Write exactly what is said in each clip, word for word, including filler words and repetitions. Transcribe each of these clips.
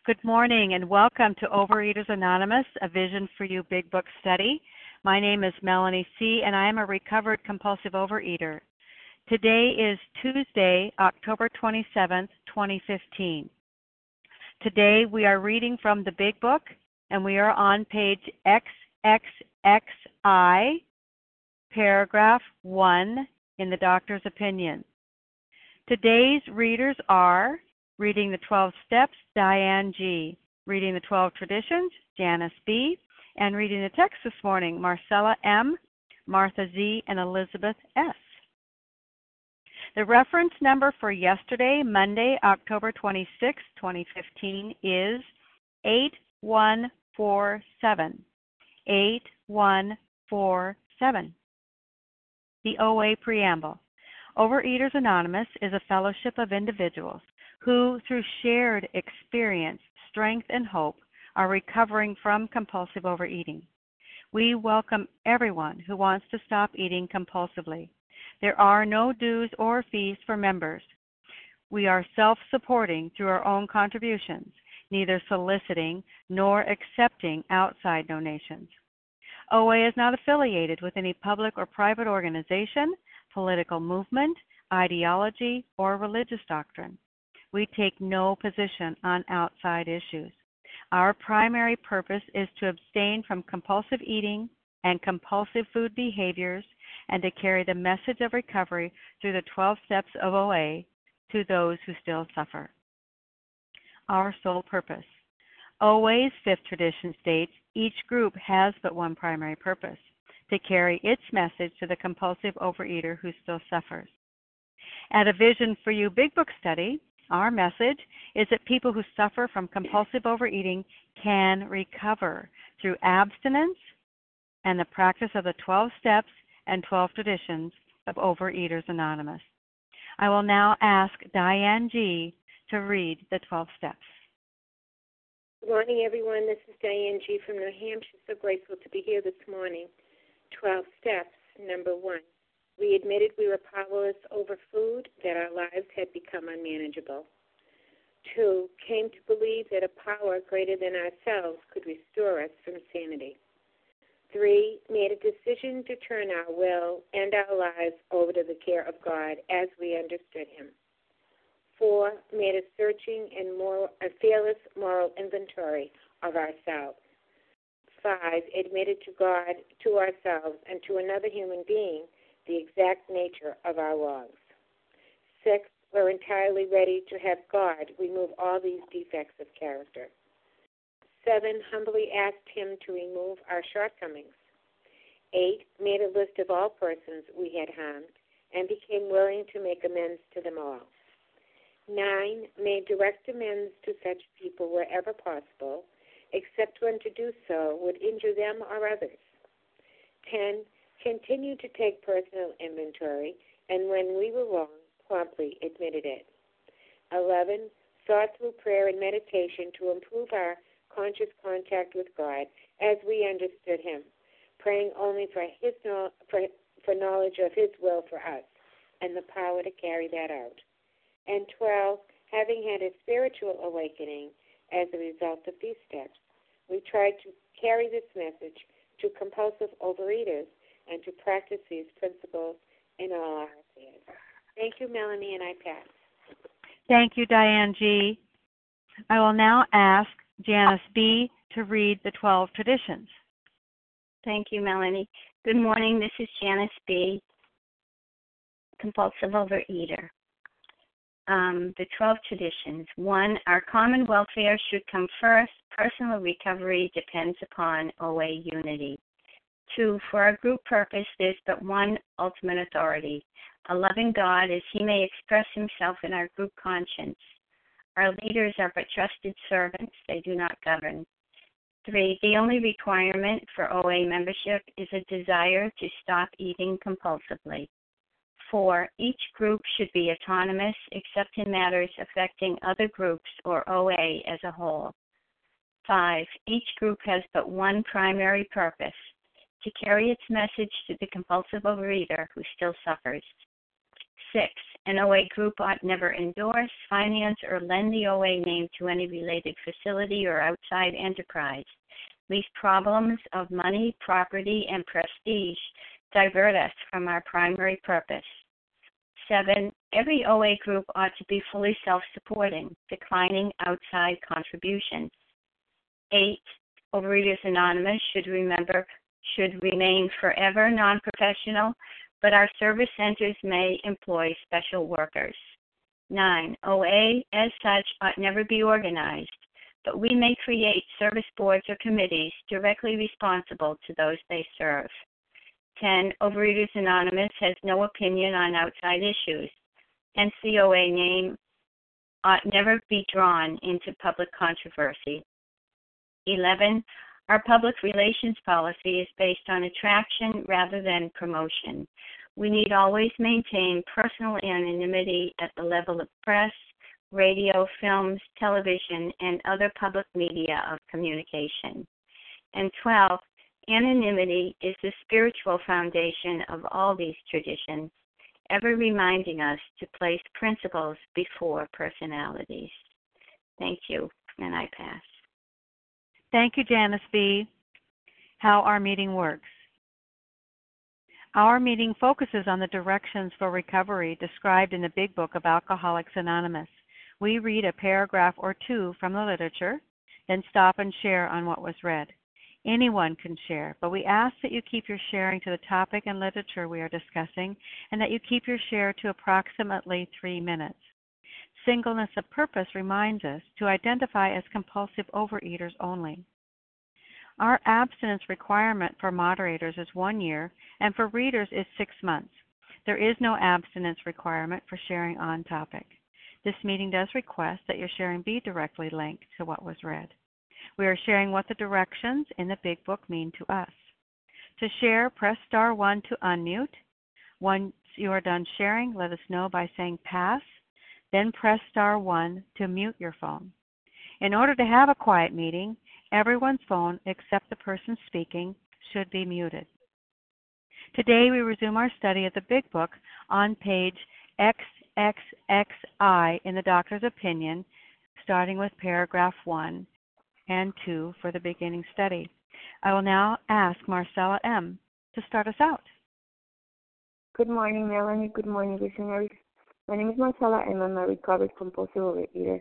Good morning and welcome to Overeaters Anonymous, a Vision for You Big Book study. My name is Melanie C. and I am a recovered compulsive overeater. Today is Tuesday, October twenty-seventh, twenty fifteen. Today we are reading from the Big Book and we are on page X X X I, paragraph one in the Doctor's Opinion. Today's readers are Reading the twelve Steps, Diane G. Reading the twelve Traditions, Janice B. And reading the text this morning, Marcella M., Martha Z., and Elizabeth S. The reference number for yesterday, Monday, October twenty-sixth, twenty fifteen, is eight one four seven. eight one four seven. The O A Preamble. Overeaters Anonymous is a fellowship of individuals who, through shared experience, strength, and hope, are recovering from compulsive overeating. We welcome everyone who wants to stop eating compulsively. There are no dues or fees for members. We are self-supporting through our own contributions, neither soliciting nor accepting outside donations. O A is not affiliated with any public or private organization, political movement, ideology, or religious doctrine. We take no position on outside issues. Our primary purpose is to abstain from compulsive eating and compulsive food behaviors and to carry the message of recovery through the twelve steps of O A to those who still suffer. Our sole purpose. O A's fifth tradition states each group has but one primary purpose, to carry its message to the compulsive overeater who still suffers. At a Vision for You Big Book study, our message is that people who suffer from compulsive overeating can recover through abstinence and the practice of the twelve steps and twelve traditions of Overeaters Anonymous. I will now ask Diane G. to read the twelve steps. Good morning, everyone. This is Diane G. from New Hampshire. So grateful to be here this morning. twelve steps. Number one. We admitted we were powerless over food, that our lives had become unmanageable. Two, came to believe that a power greater than ourselves could restore us from sanity. Three, made a decision to turn our will and our lives over to the care of God as we understood Him. Four, made a searching and more, a fearless moral inventory of ourselves. Five, admitted to God, to ourselves, and to another human being the exact nature of our wrongs. Six, we're entirely ready to have God remove all these defects of character. Seven, humbly asked Him to remove our shortcomings. Eight, made a list of all persons we had harmed and became willing to make amends to them all. Nine, made direct amends to such people wherever possible, except when to do so would injure them or others. Ten, continued to take personal inventory, and when we were wrong, promptly admitted it. Eleven, sought through prayer and meditation to improve our conscious contact with God as we understood Him, praying only for His for, for knowledge of His will for us and the power to carry that out. And twelve, having had a spiritual awakening as a result of these steps, we tried to carry this message to compulsive overeaters and to practice these principles in all our affairs. Thank you, Melanie, and I pass. Thank you, Diane G. I will now ask Janice B. to read the twelve traditions. Thank you, Melanie. Good morning. This is Janice B., compulsive overeater. Um, the twelve traditions. One, our common welfare should come first. Personal recovery depends upon O A unity. Two, for our group purpose, there's but one ultimate authority, a loving God as He may express Himself in our group conscience. Our leaders are but trusted servants, they do not govern. Three, the only requirement for O A membership is a desire to stop eating compulsively. Four, each group should be autonomous except in matters affecting other groups or O A as a whole. Five, each group has but one primary purpose, to carry its message to the compulsive overeater who still suffers. Six, An O A group ought never endorse, finance, or lend the O A name to any related facility or outside enterprise. These problems of money, property, and prestige divert us from our primary purpose. Seven, every O A group ought to be fully self-supporting, declining outside contributions. Eight, Overeaters Anonymous should remember should remain forever non-professional, but our service centers may employ special workers. Nine, O A as such ought never be organized, but we may create service boards or committees directly responsible to those they serve. Ten, Overeaters Anonymous has no opinion on outside issues, hence the O A name ought never be drawn into public controversy. Eleven, our public relations policy is based on attraction rather than promotion. We need always maintain personal anonymity at the level of press, radio, films, television, and other public media of communication. And twelve, anonymity is the spiritual foundation of all these traditions, ever reminding us to place principles before personalities. Thank you, and I pass. Thank you, Janice B. How our meeting works. Our meeting focuses on the directions for recovery described in the Big Book of Alcoholics Anonymous. We read a paragraph or two from the literature, then stop and share on what was read. Anyone can share, but we ask that you keep your sharing to the topic and literature we are discussing, and that you keep your share to approximately three minutes. Singleness of purpose reminds us to identify as compulsive overeaters only. Our abstinence requirement for moderators is one year, and for readers is six months. There is no abstinence requirement for sharing on topic. This meeting does request that your sharing be directly linked to what was read. We are sharing what the directions in the Big Book mean to us. To share, press star one to unmute. Once you are done sharing, let us know by saying pass. Then press star one to mute your phone. In order to have a quiet meeting, everyone's phone except the person speaking should be muted. Today we resume our study of the Big Book on page triple X I in the doctor's opinion, starting with paragraph one and two for the beginning study. I will now ask Marcella M. to start us out. Good morning, Melanie. Good morning, listeners. My name is Marcella, and I'm a recovered compulsive overeater.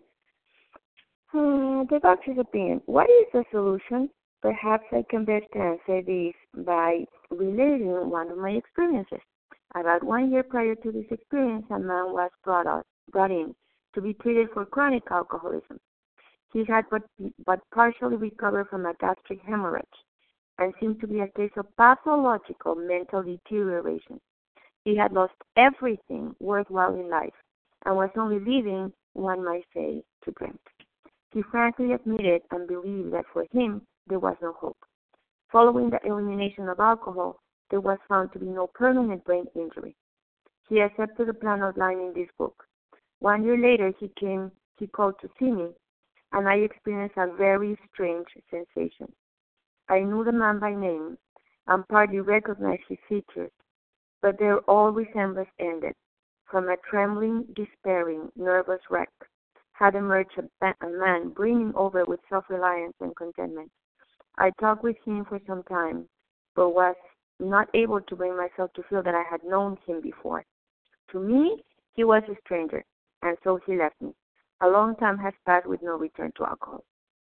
Uh, the doctor's opinion. What is the solution? Perhaps I can best answer this by relating one of my experiences. About one year prior to this experience, a man was brought, out, brought in to be treated for chronic alcoholism. He had but, but partially recovered from a gastric hemorrhage and seemed to be a case of pathological mental deterioration. He had lost everything worthwhile in life and was only living, one might say, to drink. He frankly admitted and believed that for him there was no hope. Following the elimination of alcohol, there was found to be no permanent brain injury. He accepted the plan outlined in this book. One year later, he came, he called to see me, and I experienced a very strange sensation. I knew the man by name and partly recognized his features, but their all resemblance ended. From a trembling, despairing, nervous wreck had emerged a, a man brimming over with self-reliance and contentment. I talked with him for some time, but was not able to bring myself to feel that I had known him before. To me, he was a stranger, and so he left me. A long time has passed with no return to alcohol.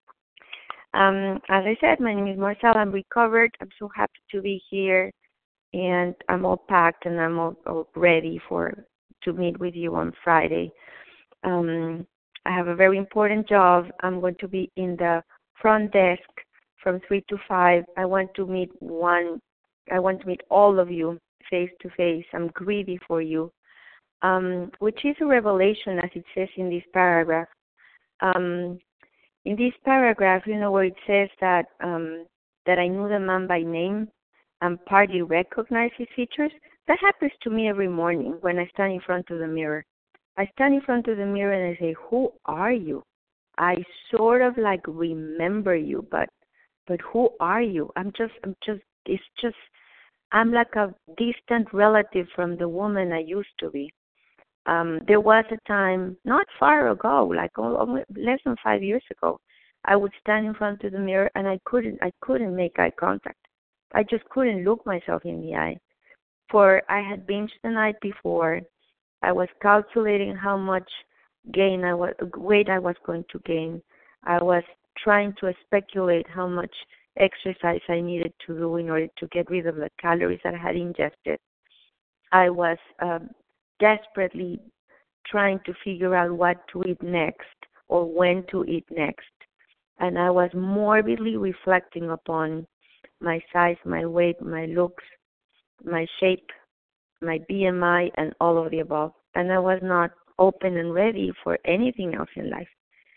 Um, as I said, my name is Marcella. I'm recovered. I'm so happy to be here, and I'm all packed and I'm all, all ready for to meet with you on Friday. Um, I have a very important job. I'm going to be in the front desk from three to five. I want to meet one. I want to meet all of you face to face. I'm greedy for you, um, which is a revelation, as it says in this paragraph. Um, in this paragraph, you know, where it says that um, that I knew the man by name and partly recognized his features. That happens to me every morning when I stand in front of the mirror. I stand in front of the mirror and I say, "Who are you?" I sort of like remember you, but but who are you? I'm just, I'm just, it's just, I'm like a distant relative from the woman I used to be. Um, there was a time not far ago, like almost less than five years ago, I would stand in front of the mirror and I couldn't, I couldn't make eye contact. I just couldn't look myself in the eye. For I had binged the night before. I was calculating how much gain I was, weight I was going to gain. I was trying to speculate how much exercise I needed to do in order to get rid of the calories that I had ingested. I was um, desperately trying to figure out what to eat next or when to eat next. And I was morbidly reflecting upon my size, my weight, my looks, my shape, my B M I, and all of the above. And I was not open and ready for anything else in life.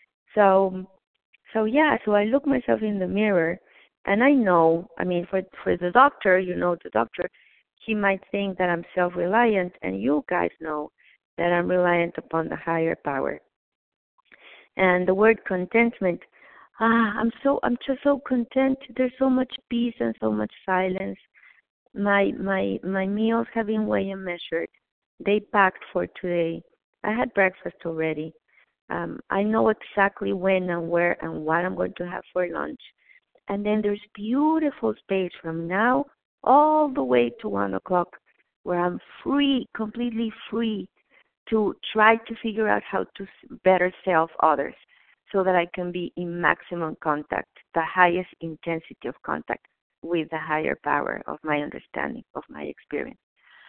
So, so yeah, so I look myself in the mirror, and I know, I mean, for for the doctor, you know, the doctor, he might think that I'm self-reliant, and you guys know that I'm reliant upon the higher power. And the word contentment, ah, I'm so, I'm just so content. There's so much peace and so much silence. My my my meals have been weighed and measured. They packed for today. I had breakfast already. Um, I know exactly when and where and what I'm going to have for lunch. And then there's beautiful space from now all the way to one o'clock where I'm free, completely free to try to figure out how to better serve others so that I can be in maximum contact, the highest intensity of contact with the higher power of my understanding, of my experience.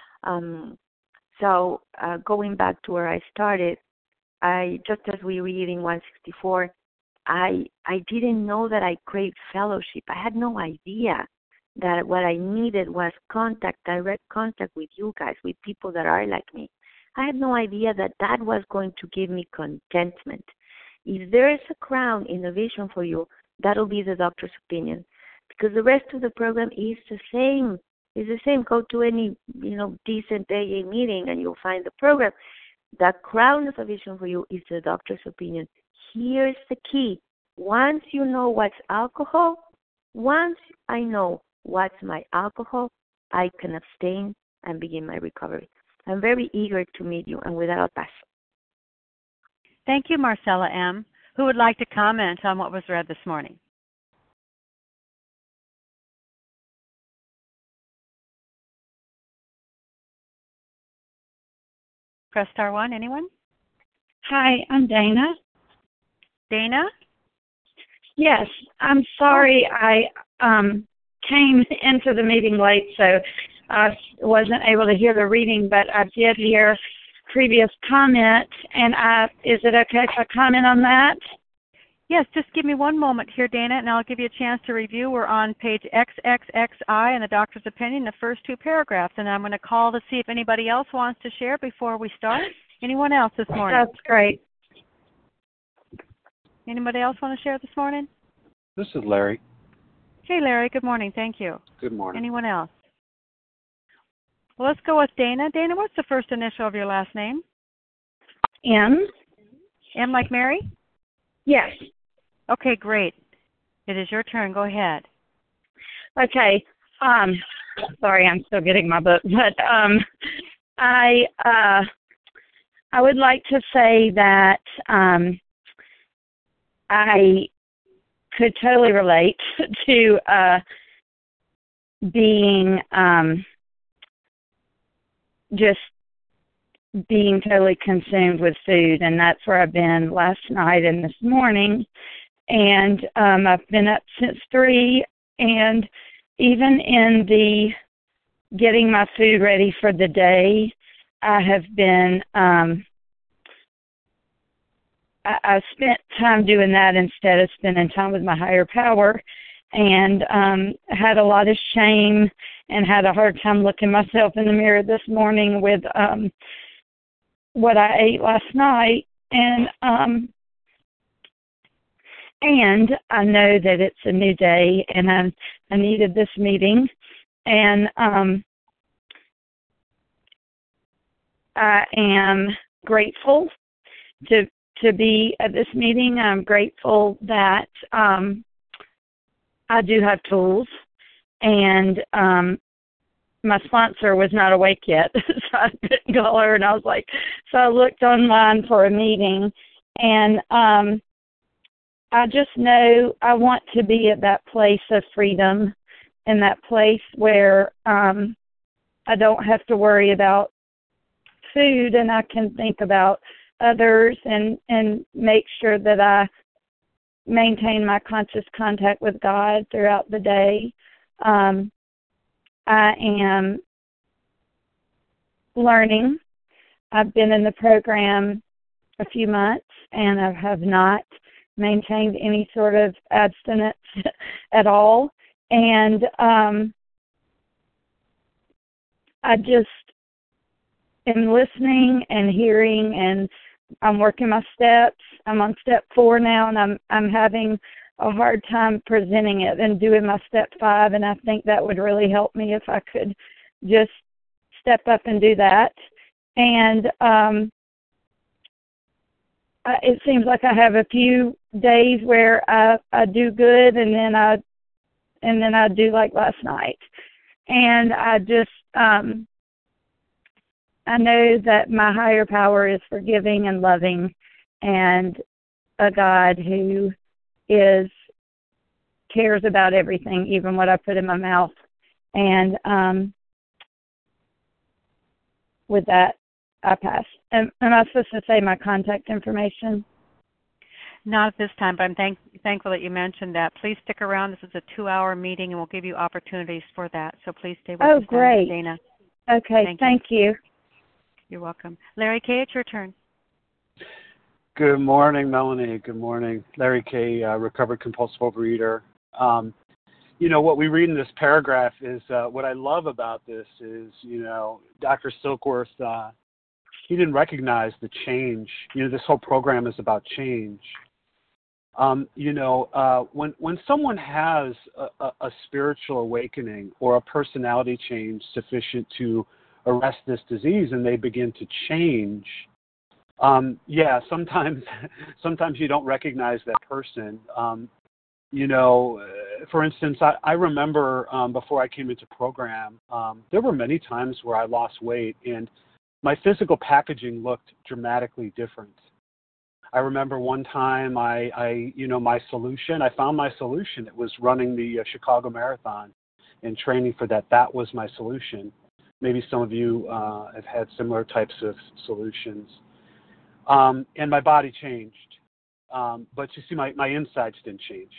Um, so uh, going back to where I started, I just as we read in one sixty-four, I I didn't know that I craved fellowship. I had no idea that what I needed was contact, direct contact with you guys, with people that are like me. I had no idea that that was going to give me contentment. If there is a crown in the vision for you, that'll be the doctor's opinion, because the rest of the program is the same. It's the same. Go to any, you know, decent A A meeting and you'll find the program. The crown of the vision for you is the doctor's opinion. Here's the key. Once you know what's alcohol, once I know what's my alcohol, I can abstain and begin my recovery. I'm very eager to meet you, and with that, I'll pass. Thank you, Marcella M. Who would like to comment on what was read this morning? Press star one. Anyone? Hi, I'm Dana. Dana? Yes, I'm sorry I um, came into the meeting late, so I wasn't able to hear the reading, but I did hear previous comment, and I, is it okay if I comment on that? Yes, just give me one moment here, Dana, and I'll give you a chance to review. We're on page triple X I in the doctor's opinion, the first two paragraphs, and I'm going to call to see if anybody else wants to share before we start. Anyone else this morning? That's great. Anybody else want to share this morning? This is Larry. Hey, Larry. Good morning. Thank you. Good morning. Anyone else? Well, let's go with Dana. Dana, what's the first initial of your last name? M. M like Mary? Yes. Okay, great. It is your turn. Go ahead. Okay. Um, sorry, I'm still getting my book, but um, I uh, I would like to say that um, I could totally relate to uh, being um, just being totally consumed with food, and that's where I've been last night and this morning. And um, I've been up since three, and even in the getting my food ready for the day, I have been, um, I, I spent time doing that instead of spending time with my higher power, and um, had a lot of shame and had a hard time looking myself in the mirror this morning with um, what I ate last night. And um, And I know that it's a new day, and I, I needed this meeting. And um, I am grateful to to be at this meeting. I'm grateful that um, I do have tools, and um, my sponsor was not awake yet, so I couldn't call her. And I was like, so I looked online for a meeting, and um, I just know I want to be at that place of freedom, and that place where um, I don't have to worry about food, and I can think about others and, and make sure that I maintain my conscious contact with God throughout the day. Um, I am learning. I've been in the program a few months, and I have not maintained any sort of abstinence at all. And um, I just am listening and hearing, and I'm working my steps. I'm on step four now, and I'm I'm having a hard time presenting it and doing my step five, and I think that would really help me if I could just step up and do that. And um, I, it seems like I have a few days where I, I do good, and then I and then I do like last night. And I just um, I know that my higher power is forgiving and loving, and a God who is cares about everything, even what I put in my mouth. And um, with that, I pass. Am, am I supposed to say my contact information? Not at this time, but I'm thank, thankful that you mentioned that. Please stick around. This is a two-hour meeting, and we'll give you opportunities for that. So please stay with oh, us. Oh, great. Dana. Okay, thank, thank you. you. You're welcome. Larry K., it's your turn. Good morning, Melanie. Good morning. Larry K., uh, recovered compulsive overeater. Um, you know, what we read in this paragraph is, uh, what I love about this is, you know, Doctor Silkworth, uh, he didn't recognize the change. You know, this whole program is about change. Um, you know, uh, when when someone has a, a, a spiritual awakening or a personality change sufficient to arrest this disease, and they begin to change, um, yeah, sometimes sometimes you don't recognize that person. Um, you know, for instance, I, I remember um, before I came into program, um, there were many times where I lost weight, and my physical packaging looked dramatically different. I remember one time I, I, you know, my solution, I found my solution. It was running the uh, Chicago Marathon and training for that. That was my solution. Maybe some of you uh, have had similar types of solutions. Um, and my body changed. Um, but you see, my, my insides didn't change.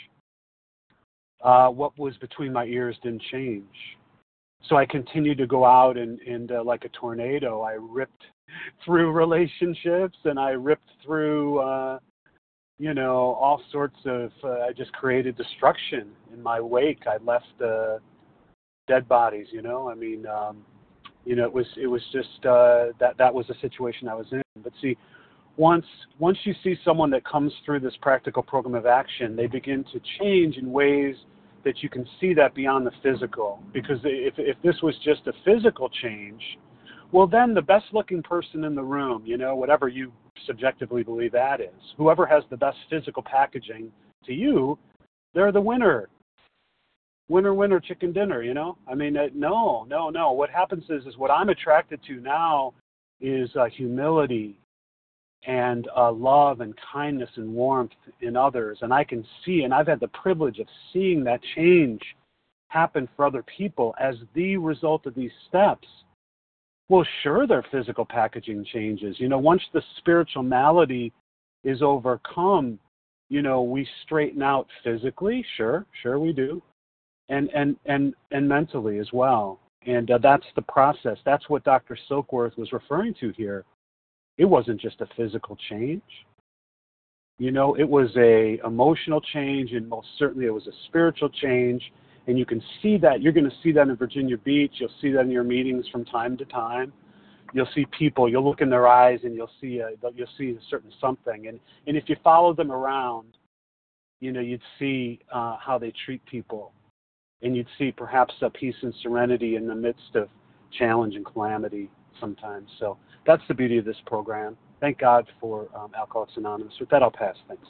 Uh, what was between my ears didn't change. So I continued to go out and, and uh, like a tornado, I ripped through relationships, and I ripped through, uh, you know, all sorts of, uh, I just created destruction in my wake. I left uh, dead bodies, you know, I mean, um, you know, it was, it was just, uh, that, that was the situation I was in. But see, once, once you see someone that comes through this practical program of action, they begin to change in ways that you can see that beyond the physical. Because if, if this was just a physical change, well, then the best-looking person in the room, you know, whatever you subjectively believe that is, whoever has the best physical packaging to you, they're the winner. Winner, winner, chicken dinner, you know? I mean, uh, no, no, no. What happens is, is what I'm attracted to now is uh, humility and uh, love and kindness and warmth in others. And I can see, and I've had the privilege of seeing that change happen for other people as the result of these steps. Well, sure, their physical packaging changes. You know, once the spiritual malady is overcome, you know, we straighten out physically. Sure, sure we do. And and and, and mentally as well. And uh, that's the process. That's what Doctor Silkworth was referring to here. It wasn't just a physical change. You know, it was a emotional change, and most certainly it was a spiritual change. And you can see that. You're going to see that in Virginia Beach. You'll see that in your meetings from time to time. You'll see people. You'll look in their eyes, and you'll see a, you'll see a certain something. And and if you follow them around, you know, you'd see uh, how they treat people, and you'd see perhaps a peace and serenity in the midst of challenge and calamity sometimes. So that's the beauty of this program. Thank God for um, Alcoholics Anonymous. With that, I'll pass. Thanks.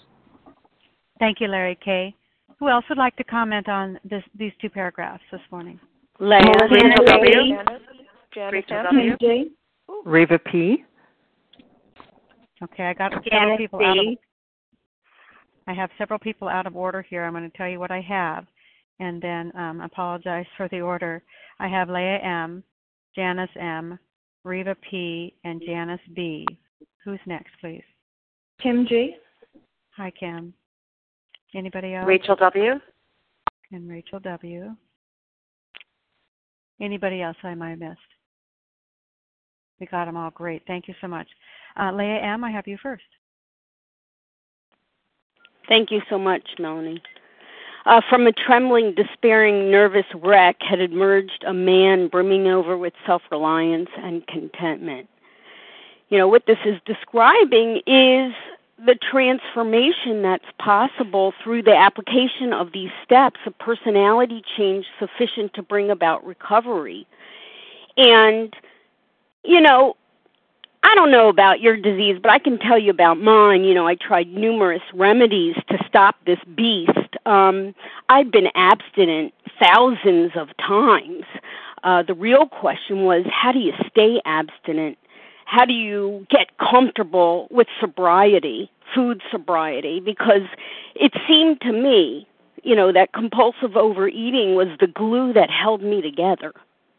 Thank you, Larry K. Who else would like to comment on this, these two paragraphs this morning? Leah, Rachel W. Janice, Rachel W. W. Reva P. Okay, I got several Janice people B. out of. I have several people out of order here. I'm going to tell you what I have, and then um, apologize for the order. I have Leah M, Janice M, Reva P, and Janice B. Who's next, please? Kim G. Hi, Kim. Anybody else? Rachel W. And Rachel W. Anybody else I might have missed? We got them all. Great. Thank you so much. Uh, Leah M., I have you first. Thank you so much, Melanie. Uh, from a trembling, despairing, nervous wreck had emerged a man brimming over with self-reliance and contentment. You know, what this is describing is the transformation that's possible through the application of these steps, a personality change sufficient to bring about recovery. And, you know, I don't know about your disease, but I can tell you about mine. You know, I tried numerous remedies to stop this beast. Um, I've been abstinent thousands of times. Uh, the real question was, how do you stay abstinent? How do you get comfortable with sobriety, food sobriety? Because it seemed to me, you know, that compulsive overeating was the glue that held me together.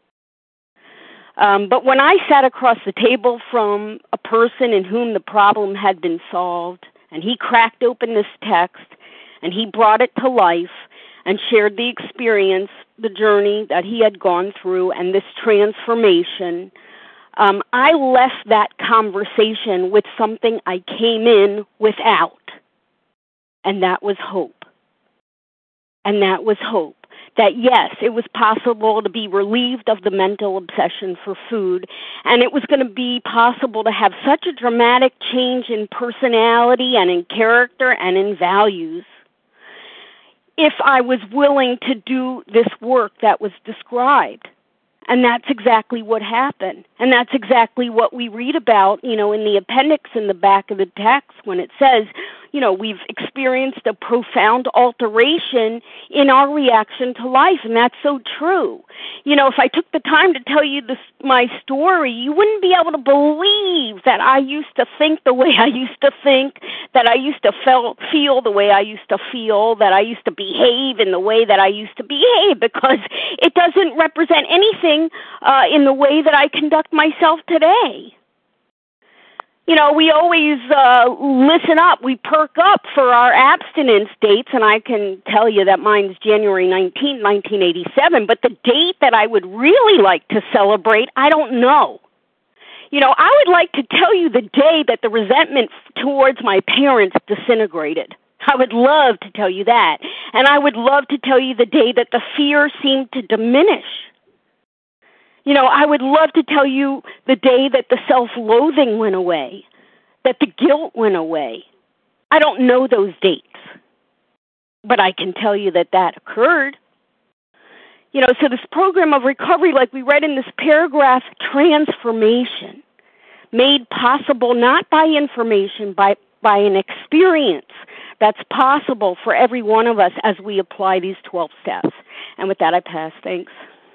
Um, but when I sat across the table from a person in whom the problem had been solved, and he cracked open this text, and he brought it to life and shared the experience, the journey that he had gone through, and this transformation, um, I left that conversation with something I came in without, and that was hope. And that was hope. That, yes, it was possible to be relieved of the mental obsession for food, and it was going to be possible to have such a dramatic change in personality and in character and in values if I was willing to do this work that was described. And that's exactly what happened. And that's exactly what we read about, you know, in the appendix in the back of the text when it says, you know, we've experienced a profound alteration in our reaction to life, and that's so true. You know, if I took the time to tell you this, my story, you wouldn't be able to believe that I used to think the way I used to think, that I used to feel, feel the way I used to feel, that I used to behave in the way that I used to behave, because it doesn't represent anything uh, in the way that I conduct myself today. You know, we always uh, listen up, we perk up for our abstinence dates, and I can tell you that mine's January nineteenth, nineteen eighty-seven, but the date that I would really like to celebrate, I don't know. You know, I would like to tell you the day that the resentment towards my parents disintegrated. I would love to tell you that. And I would love to tell you the day that the fear seemed to diminish. You know, I would love to tell you the day that the self-loathing went away, that the guilt went away. I don't know those dates, but I can tell you that that occurred. You know, so this program of recovery, like we read in this paragraph, transformation, made possible not by information, by, by an experience that's possible for every one of us as we apply these twelve steps. And with that, I pass. Thanks.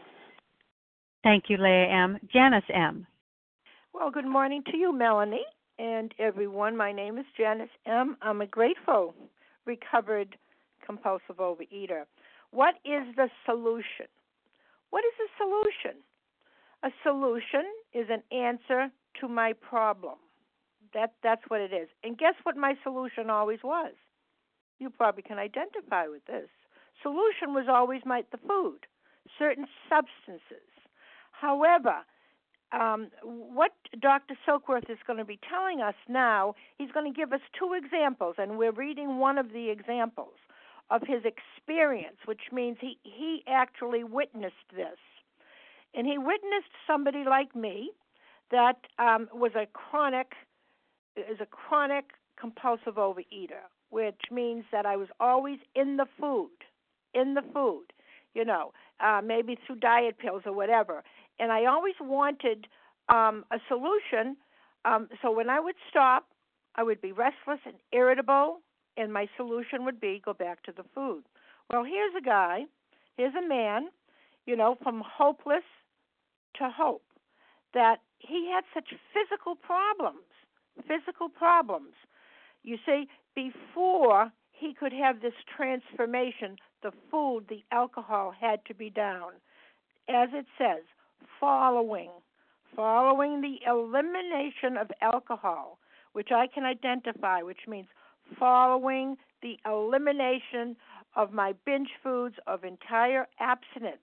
Thank you, Leah M. Janice M. Well, good morning to you, Melanie, and everyone. My name is Janice M. I'm a grateful, recovered, compulsive overeater. What is the solution? What is the solution? A solution is an answer to my problem. That, that's what it is. And guess what my solution always was? You probably can identify with this. Solution was always my, the food, certain substances. However, um, what Doctor Silkworth is going to be telling us now, he's going to give us two examples, and we're reading one of the examples of his experience, which means he, he actually witnessed this. And he witnessed somebody like me that um, was a chronic, is a chronic compulsive overeater, which means that I was always in the food, in the food, you know, uh, maybe through diet pills or whatever. And I always wanted um, a solution. Um, so when I would stop, I would be restless and irritable, and my solution would be go back to the food. Well, here's a guy, here's a man. you know, from hopeless to hope, that he had such physical problems, physical problems. You see, before he could have this transformation, the food, the alcohol had to be down. As it says, following, following the elimination of alcohol, which I can identify, which means following the elimination of my binge foods, of entire abstinence,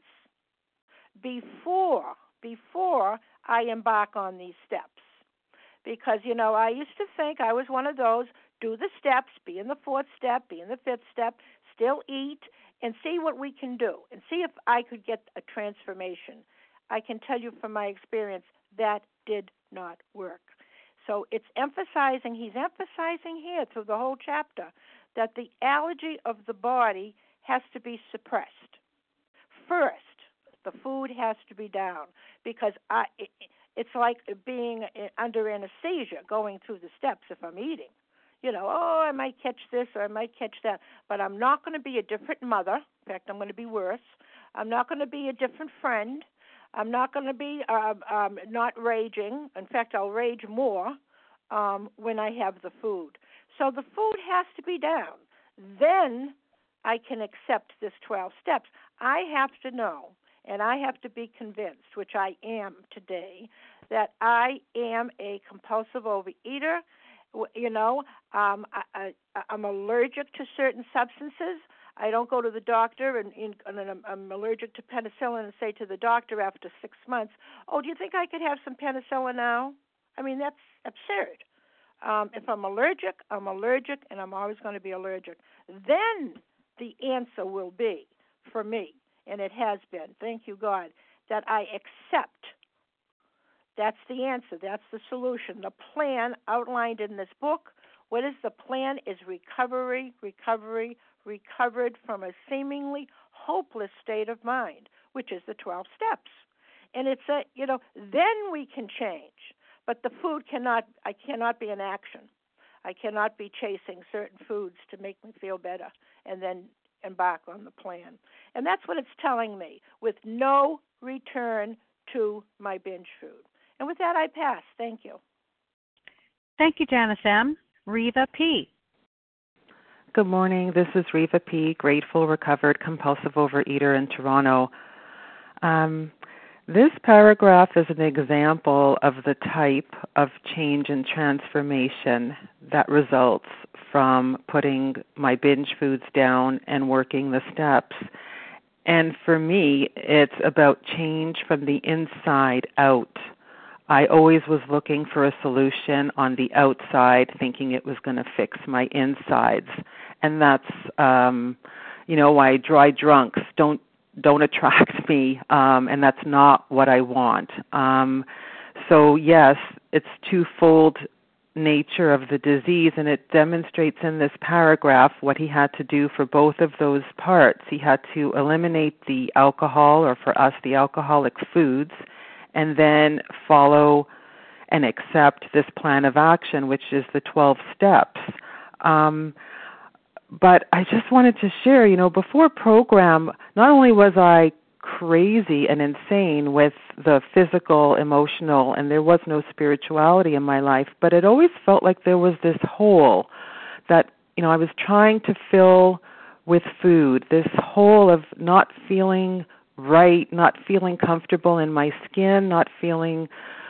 before, before I embark on these steps. Because, you know, I used to think I was one of those, do the steps, be in the fourth step, be in the fifth step, still eat, and see what we can do, and see if I could get a transformation. I can tell you from my experience that did not work. So it's emphasizing, he's emphasizing here through the whole chapter, that the allergy of the body has to be suppressed. First, the food has to be down, because I, it, it's like being under anesthesia going through the steps if I'm eating. You know, oh, I might catch this or I might catch that, but I'm not going to be a different mother. In fact, I'm going to be worse. I'm not going to be a different friend. I'm not going to be uh, um, not raging. In fact, I'll rage more um, when I have the food. So the food has to be down. Then I can accept this twelve steps. I have to know, and I have to be convinced, which I am today, that I am a compulsive overeater. You know, um, I, I, I'm allergic to certain substances. I don't go to the doctor and, and I'm, I'm allergic to penicillin and say to the doctor after six months, oh, do you think I could have some penicillin now? I mean, that's absurd. Um, if I'm allergic, I'm allergic, and I'm always going to be allergic. Then the answer will be, for me, and it has been, thank you, God, that I accept. That's the answer. That's the solution. The plan outlined in this book, what is the plan is recovery, recovery, recovered from a seemingly hopeless state of mind, which is the twelve steps. And it's a, you know, then we can change. But the food cannot, I cannot be in action. I cannot be chasing certain foods to make me feel better and then embark on the plan. And that's what it's telling me, with no return to my binge food. And with that, I pass. Thank you. Thank you, Janice M. Reva P. Good morning. This is Reva P., grateful, recovered, compulsive overeater in Toronto. Um, this paragraph is an example of the type of change and transformation that results from putting my binge foods down and working the steps. And for me, it's about change from the inside out. I always was looking for a solution on the outside, thinking it was going to fix my insides. And that's, um, you know, why dry drunks don't don't attract me, um, and that's not what I want. Um, so, yes, it's twofold nature of the disease, and it demonstrates in this paragraph what he had to do for both of those parts. He had to eliminate the alcohol, or for us, the alcoholic foods, and then follow and accept this plan of action, which is the twelve steps. Um, but I just wanted to share, you know, before program, not only was I crazy and insane with the physical, emotional, and there was no spirituality in my life, but it always felt like there was this hole that, you know, I was trying to fill with food, this hole of not feeling right, not feeling comfortable in my skin, not feeling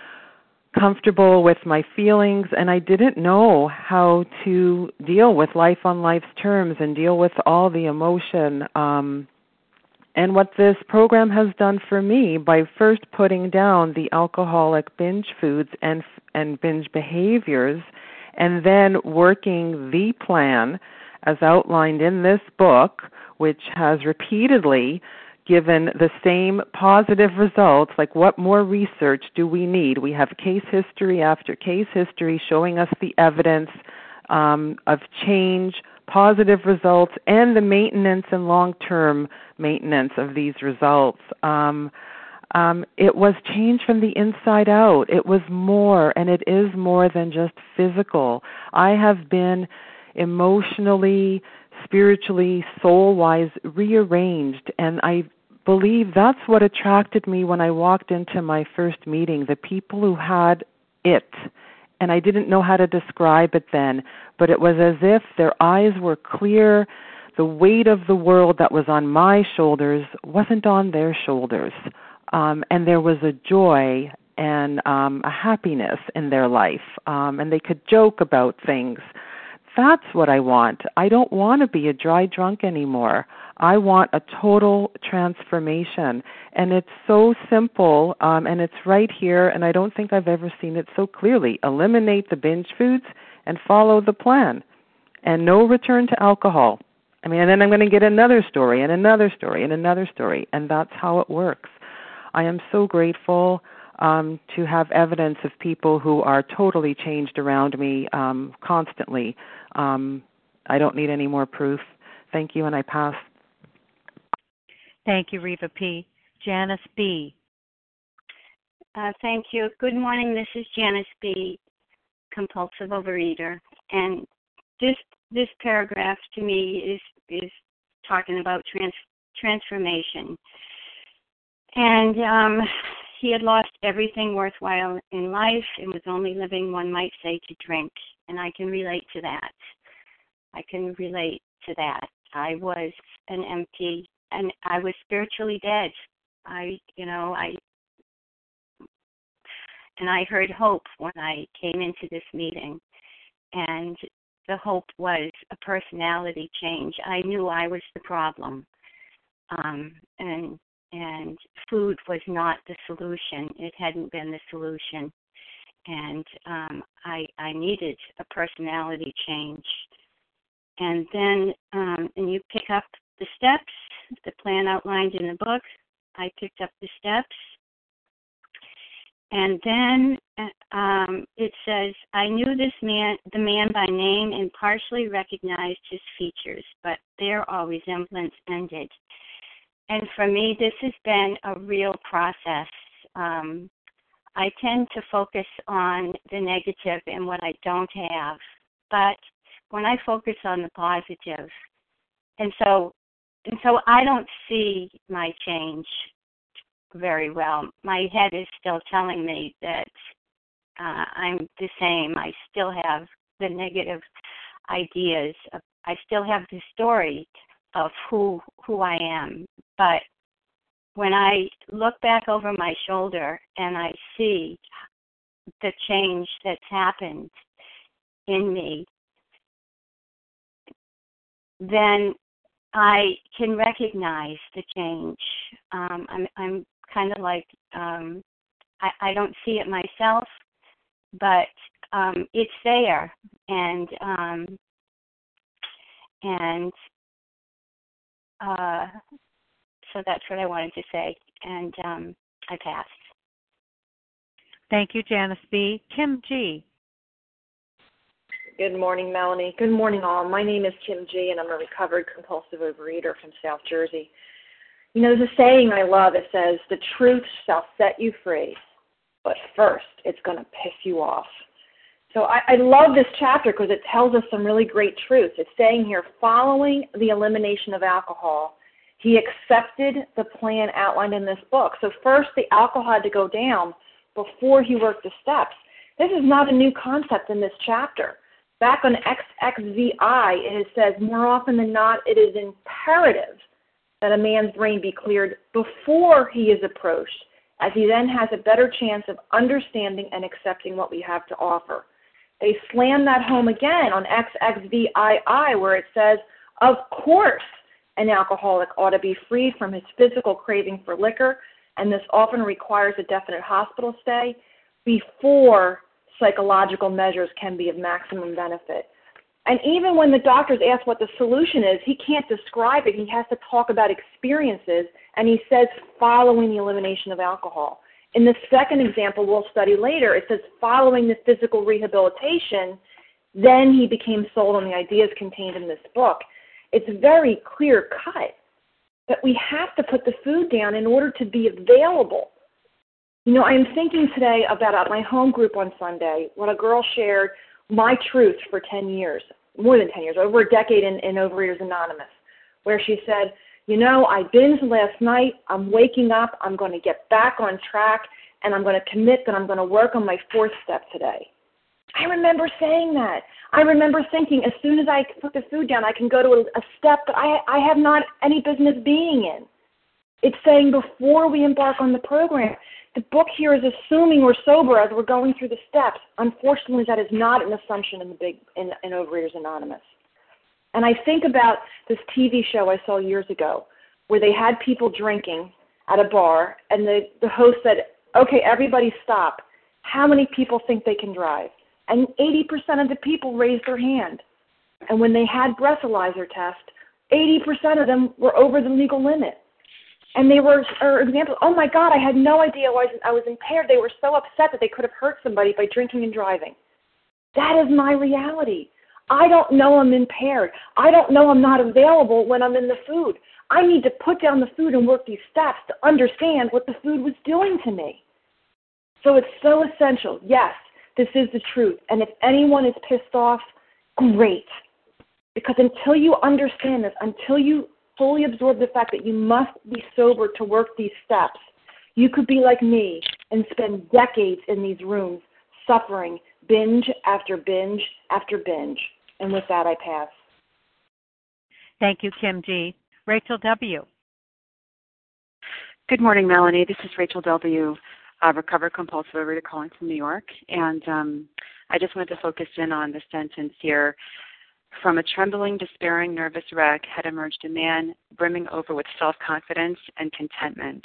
comfortable with my feelings, and I didn't know how to deal with life on life's terms and deal with all the emotion. Um, and what this program has done for me, by first putting down the alcoholic binge foods and and binge behaviors, and then working the plan as outlined in this book, which has repeatedly given the same positive results, like what more research do we need? We have case history after case history showing us the evidence um, of change, positive results, and the maintenance and long-term maintenance of these results. Um, um, it was change from the inside out. It was more, and it is more than just physical. I have been emotionally, spiritually, soul-wise rearranged, and I believe that's what attracted me when I walked into my first meeting, the people who had it. And I didn't know how to describe it then, but it was as if their eyes were clear. The weight of the world that was on my shoulders wasn't on their shoulders. Um, and there was a joy and um, a happiness in their life. Um, and they could joke about things. That's what I want. I don't want to be a dry drunk anymore. I want a total transformation. And it's so simple, um, and it's right here, and I don't think I've ever seen it so clearly. Eliminate the binge foods and follow the plan. And no return to alcohol. I mean, and then I'm going to get another story and another story and another story, and that's how it works. I am so grateful um, to have evidence of people who are totally changed around me um, constantly. Um, I don't need any more proof. Thank you, and I pass. Thank you, Reva P. Janice B. Uh, thank you. Good morning. This is Janice B., compulsive overeater, and this this paragraph to me is is talking about trans, transformation. And um, he had lost everything worthwhile in life and was only living, one might say, to drink. And I can relate to that. I can relate to that. I was an empty, and I was spiritually dead. I, you know, I, and I heard hope when I came into this meeting. And the hope was a personality change. I knew I was the problem. Um, and and food was not the solution. It hadn't been the solution. And um, I, I needed a personality change. And then, um, and you pick up the steps, the plan outlined in the book. I picked up the steps. And then um, it says, I knew this man, the man by name, and partially recognized his features, but there all resemblance ended. And for me, this has been a real process. Um, I tend to focus on the negative and what I don't have, but when I focus on the positive, and so, and so I don't see my change very well. My head is still telling me that uh, I'm the same. I still have the negative ideas. Of, I still have the story of who who I am. But when I look back over my shoulder and I see the change that's happened in me, then I can recognize the change. Um, I'm, I'm kind of like, um, I, I don't see it myself, but um, it's there, and um, and uh, so that's what I wanted to say, and um, I pass. Thank you, Janice B. Kim G. Good morning, Melanie. Good morning, all. My name is Kim G., and I'm a recovered compulsive overeater from South Jersey. You know, there's a saying I love. It says, the truth shall set you free, but first it's going to piss you off. So I, I love this chapter because it tells us some really great truths. It's saying here, following the elimination of alcohol, he accepted the plan outlined in this book. So first the alcohol had to go down before he worked the steps. This is not a new concept in this chapter. Back on X X V I, it says, more often than not, it is imperative that a man's brain be cleared before he is approached, as he then has a better chance of understanding and accepting what we have to offer. They slam that home again on X X V I I, where it says, of course, an alcoholic ought to be freed from his physical craving for liquor, and this often requires a definite hospital stay before psychological measures can be of maximum benefit. And even when the doctors ask what the solution is, he can't describe it. He has to talk about experiences, and he says following the elimination of alcohol. In the second example we'll study later, it says following the physical rehabilitation, then he became sold on the ideas contained in this book. It's very clear cut that we have to put the food down in order to be available. You know, I am thinking today about at my home group on Sunday when a girl shared my truth for ten years, more than ten years, over a decade in, in Overeaters Anonymous, where she said, you know, I binged last night. I'm waking up. I'm going to get back on track, and I'm going to commit that I'm going to work on my fourth step today. I remember saying that. I remember thinking as soon as I put the food down, I can go to a, a step that I, I have not any business being in. It's saying before we embark on the program. The book here is assuming we're sober as we're going through the steps. Unfortunately, that is not an assumption in the big in, in Overeaters Anonymous. And I think about this T V show I saw years ago where they had people drinking at a bar, and the, the host said, okay, everybody stop. How many people think they can drive? And eighty percent of the people raised their hand. And when they had breathalyzer test, eighty percent of them were over the legal limit. And they were, for example, oh my God, I had no idea I was, I was impaired. They were so upset that they could have hurt somebody by drinking and driving. That is my reality. I don't know I'm impaired. I don't know I'm not available when I'm in the food. I need to put down the food and work these steps to understand what the food was doing to me. So it's so essential. Yes, this is the truth. And if anyone is pissed off, great. Because until you understand this, until you fully absorb the fact that you must be sober to work these steps, you could be like me and spend decades in these rooms suffering binge after binge after binge. And with that, I pass. Thank you, Kim G. Rachel W. Good morning, Melanie. This is Rachel W., uh, recovered compulsive overeater calling from New York. And um, I just wanted to focus in on the sentence here. From a trembling, despairing, nervous wreck had emerged a man brimming over with self-confidence and contentment.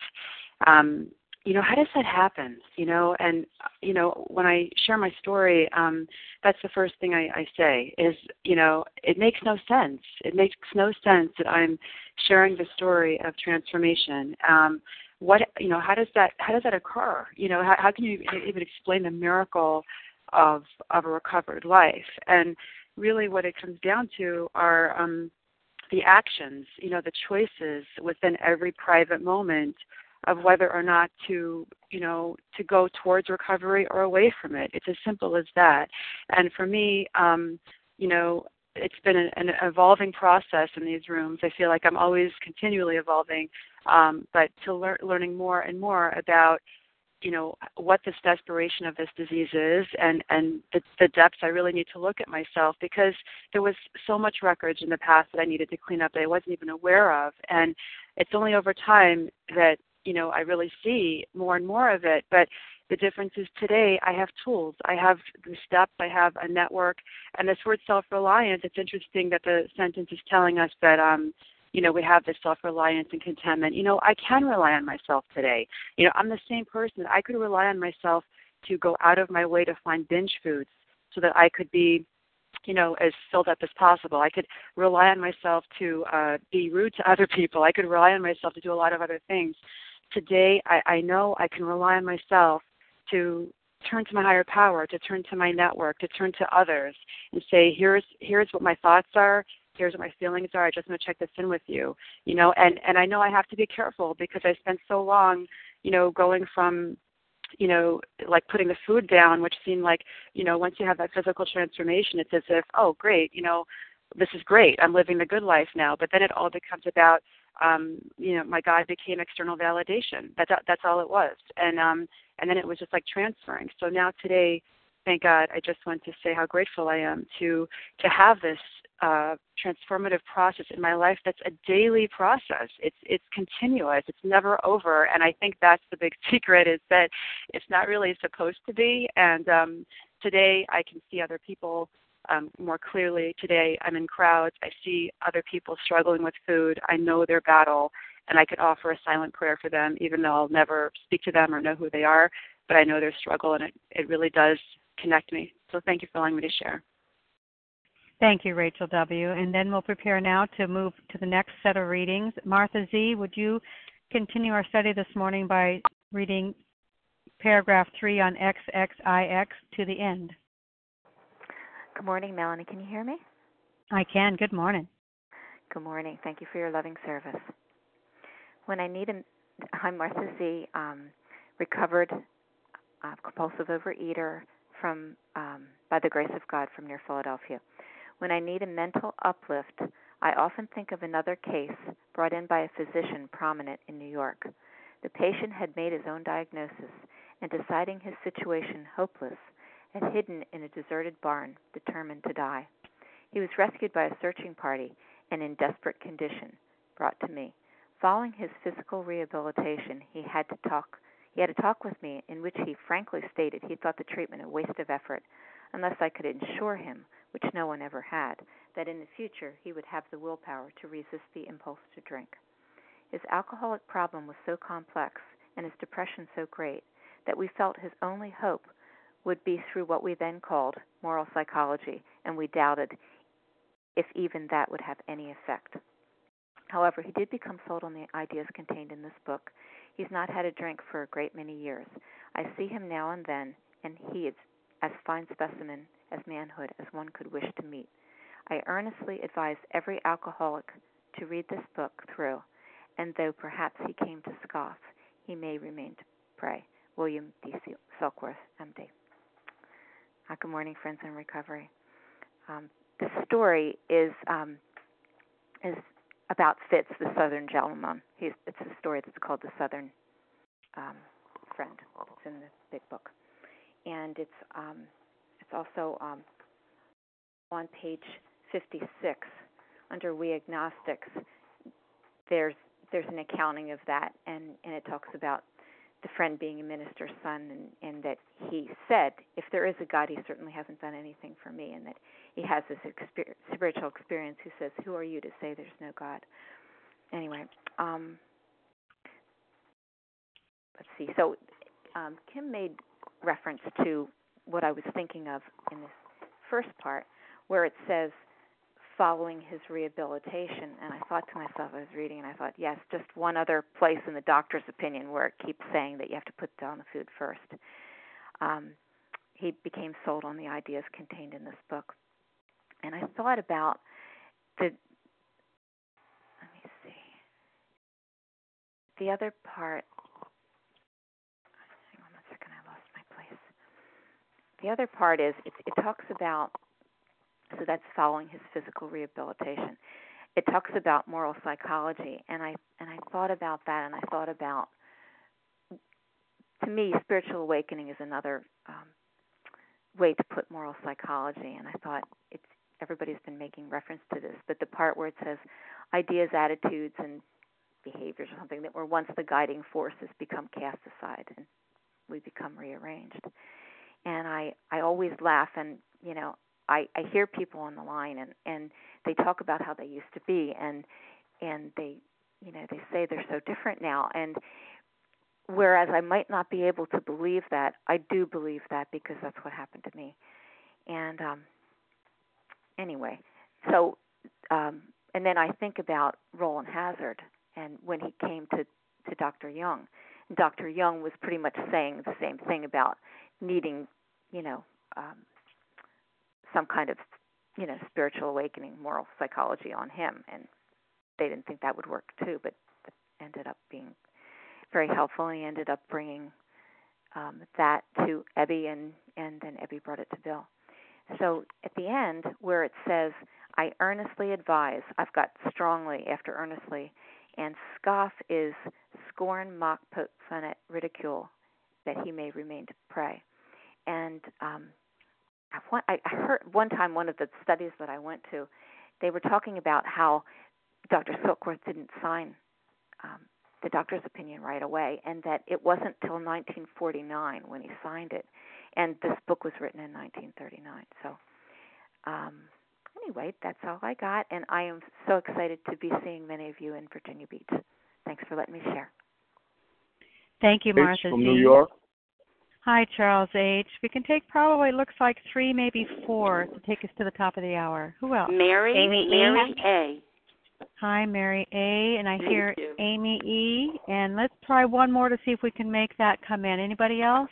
Um, you know, how does that happen? You know, and, you know, when I share my story, um, that's the first thing I, I say is, you know, it makes no sense. It makes no sense that I'm sharing the story of transformation. Um, what, you know, how does that, how does that occur? You know, how, how can you even explain the miracle of, of a recovered life? And really what it comes down to are um, the actions, you know, the choices within every private moment of whether or not to, you know, to go towards recovery or away from it. It's as simple as that. And for me, um, you know, it's been an, an evolving process in these rooms. I feel like I'm always continually evolving, um, but to lear- learning more and more about, you know, what this desperation of this disease is and, and the, the depths I really need to look at myself, because there was so much wreckage in the past that I needed to clean up that I wasn't even aware of. And it's only over time that, you know, I really see more and more of it. But the difference is today I have tools. I have the steps. I have a network. And this word self-reliance, it's interesting that the sentence is telling us that, um, you know, we have this self-reliance and contentment. You know, I can rely on myself today. You know, I'm the same person. I could rely on myself to go out of my way to find binge foods so that I could be, you know, as filled up as possible. I could rely on myself to uh, be rude to other people. I could rely on myself to do a lot of other things. Today, I, I know I can rely on myself to turn to my higher power, to turn to my network, to turn to others and say, here's here's what my thoughts are. Here's what my feelings are. I just want to check this in with you, you know, and, and I know I have to be careful because I spent so long, you know, going from, you know, like putting the food down, which seemed like, you know, once you have that physical transformation, it's as if, oh, great, you know, this is great. I'm living the good life now. But then it all becomes about, um, you know, my God became external validation. That's, that's all it was. And, um, and then it was just like transferring. So now today, thank God, I just want to say how grateful I am to, to have this uh, transformative process in my life. That's a daily process. It's it's continuous. It's never over. And I think that's the big secret, is that it's not really supposed to be. And um, today I can see other people um, more clearly. Today I'm in crowds. I see other people struggling with food. I know their battle, and I could offer a silent prayer for them, even though I'll never speak to them or know who they are. But I know their struggle, and it, it really does connect me. So thank you for allowing me to share. Thank you, Rachel W. And then we'll prepare now to move to the next set of readings. Martha Z., would you continue our study this morning by reading paragraph three on X X I X to the end? Good morning, Melanie. Can you hear me? I can. Good morning. Good morning. Thank you for your loving service. When I need a, I'm Martha Z., um, recovered uh, compulsive overeater from, um, by the grace of God, from near Philadelphia. When I need a mental uplift, I often think of another case brought in by a physician prominent in New York. The patient had made his own diagnosis and, deciding his situation hopeless, had hidden in a deserted barn, determined to die. He was rescued by a searching party and, in desperate condition, brought to me. Following his physical rehabilitation, he had to talk. He had a talk with me in which he frankly stated he thought the treatment a waste of effort unless I could ensure him, which no one ever had, that in the future he would have the willpower to resist the impulse to drink. His alcoholic problem was so complex and his depression so great that we felt his only hope would be through what we then called moral psychology, and we doubted if even that would have any effect. However, he did become sold on the ideas contained in this book. He's not had a drink for a great many years. I see him now and then, and he is as fine specimen as manhood as one could wish to meet. I earnestly advise every alcoholic to read this book through, and though perhaps he came to scoff, he may remain to pray. William D. Silkworth, M D. Uh, good morning, friends in recovery. Um, the story is um, is about Fitz, the Southern gentleman. He's, it's a story that's called The Southern um, Friend. It's in the big book, and it's um, it's also um, on page fifty-six under We Agnostics. There's there's an accounting of that, and, and it talks about the friend being a minister's son, and, and that he said, if there is a God, he certainly hasn't done anything for me, and that he has this exper- spiritual experience. Who says, who are you to say there's no God? Anyway, um, let's see. So um, Kim made reference to what I was thinking of in this first part, where it says, following his rehabilitation, and I thought to myself, I was reading, and I thought, yes, just one other place in the doctor's opinion where it keeps saying that you have to put down the food first. Um, he became sold on the ideas contained in this book. And I thought about the, let me see, the other part, hang on one second, I lost my place. The other part is, it, it talks about, so that's following his physical rehabilitation. It talks about moral psychology, and I and I thought about that, and I thought about, to me, spiritual awakening is another um, way to put moral psychology, and I thought it's everybody's been making reference to this, but the part where it says ideas, attitudes, and behaviors or something that were once the guiding forces become cast aside, and we become rearranged. And I, I always laugh, and, you know, I, I hear people on the line, and, and they talk about how they used to be, and and they, you know, they say they're so different now. And whereas I might not be able to believe that, I do believe that because that's what happened to me. And um, anyway, so um, and then I think about Roland Hazard, and when he came to, to Doctor Young, Doctor Young was pretty much saying the same thing about needing, you know, um, some kind of, you know, spiritual awakening, moral psychology on him, and they didn't think that would work too, but it ended up being very helpful, and he ended up bringing um, that to Ebby, and, and then Ebby brought it to Bill. So at the end, where it says, I earnestly advise, I've got strongly after earnestly, and scoff is scorn, mock, poke fun at, ridicule, that he may remain to pray. And um, I heard one time, one of the studies that I went to, they were talking about how Doctor Silkworth didn't sign um, the doctor's opinion right away, and that it wasn't till nineteen forty-nine when he signed it, and this book was written in nineteen thirty-nine. So um, anyway, that's all I got, and I am so excited to be seeing many of you in Virginia Beach. Thanks for letting me share. Thank you, Martha H from Z. New York. Hi, Charles H. We can take probably, looks like three, maybe four to take us to the top of the hour. Who else? Mary, Amy Mary A. Hi, Mary A. And I Thank hear you. Amy E. And let's try one more to see if we can make that come in. Anybody else?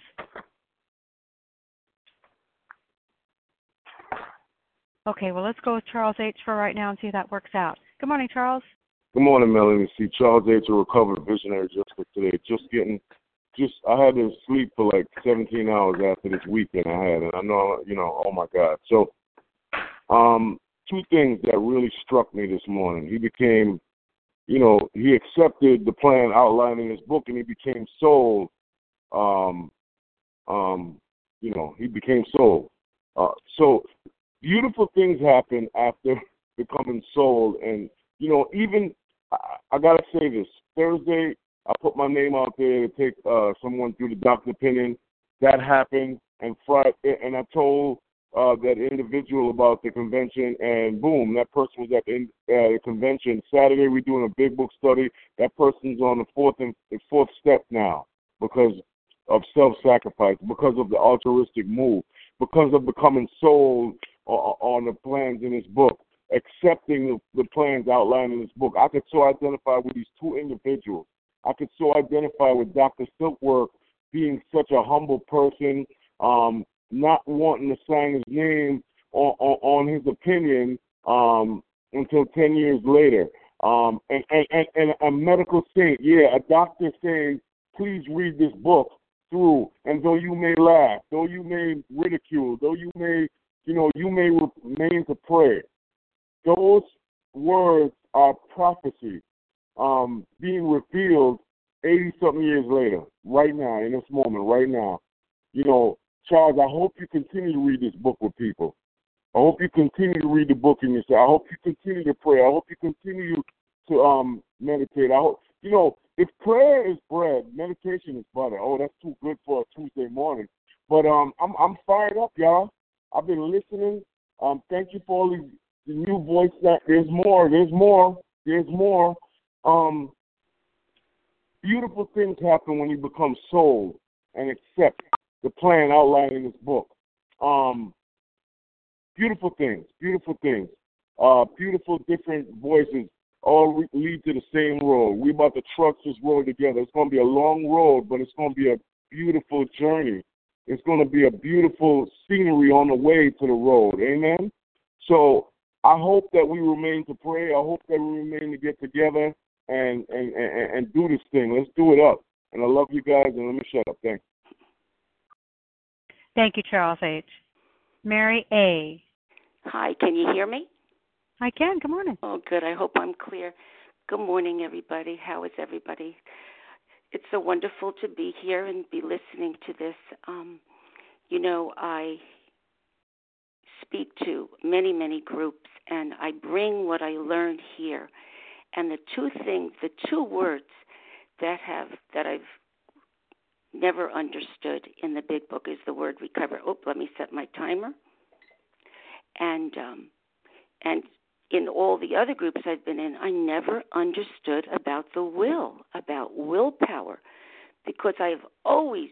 Okay, well, let's go with Charles H. for right now and see if that works out. Good morning, Charles. Good morning, Melanie. See, Charles H. a recovered visionary just for today. Just getting... Just, I had to sleep for like seventeen hours after this weekend I had, and I know, you know, oh my God. So, um, two things that really struck me this morning. He became, you know, he accepted the plan outlined in his book, and he became sold. Um, um, you know, he became sold. Uh, so beautiful things happen after becoming sold. And, you know, even, I, I got to say this, Thursday, I put my name out there to take uh, someone through the doctor opinion. That happened. And Friday, and I told uh, that individual about the convention, and boom, that person was at the, uh, the convention. Saturday, we're doing a big book study. That person's on the fourth and the fourth step now because of self-sacrifice, because of the altruistic move, because of becoming sold on the plans in his book, accepting the, the plans outlined in his book. I could so identify with these two individuals. I could so identify with Doctor Silkworth being such a humble person, um, not wanting to sign his name on, on, on his opinion um, until ten years later. Um, and, and, and, and a medical saint, yeah, a doctor saying, please read this book through, and though you may laugh, though you may ridicule, though you may, you know, you may remain to pray, those words are prophecy um, being revealed eighty-something years later, right now, in this moment, right now. You know, Charles, I hope you continue to read this book with people. I hope you continue to read the book in yourself. I hope you continue to pray. I hope you continue to um, meditate. I hope, you know, if prayer is bread, meditation is butter. Oh, that's too good for a Tuesday morning. But um, I'm I'm fired up, y'all. I've been listening. Um, thank you for all these the new voice. That there's more. There's more. There's more. Um, beautiful things happen when you become sold and accept the plan outlined in this book. Um, beautiful things. Beautiful things. Uh, beautiful different voices. All lead to the same road. We're about to trust this road together. It's going to be a long road, but it's going to be a beautiful journey. It's going to be a beautiful scenery on the way to the road. Amen? So I hope that we remain to pray. I hope that we remain to get together and, and, and, and do this thing. Let's do it up. And I love you guys, and let me shut up. Thanks. Thank you, Charles H. Mary A. Hi, can you hear me? I can. Good morning. Oh, good. I hope I'm clear. Good morning, everybody. How is everybody? It's so wonderful to be here and be listening to this. Um, you know, I speak to many, many groups, and I bring what I learned here. And the two things, the two words that have that I've never understood in the big book is the word recover. Oh, let me set my timer. And um, and in all the other groups I've been in, I never understood about the will, about willpower, because I've always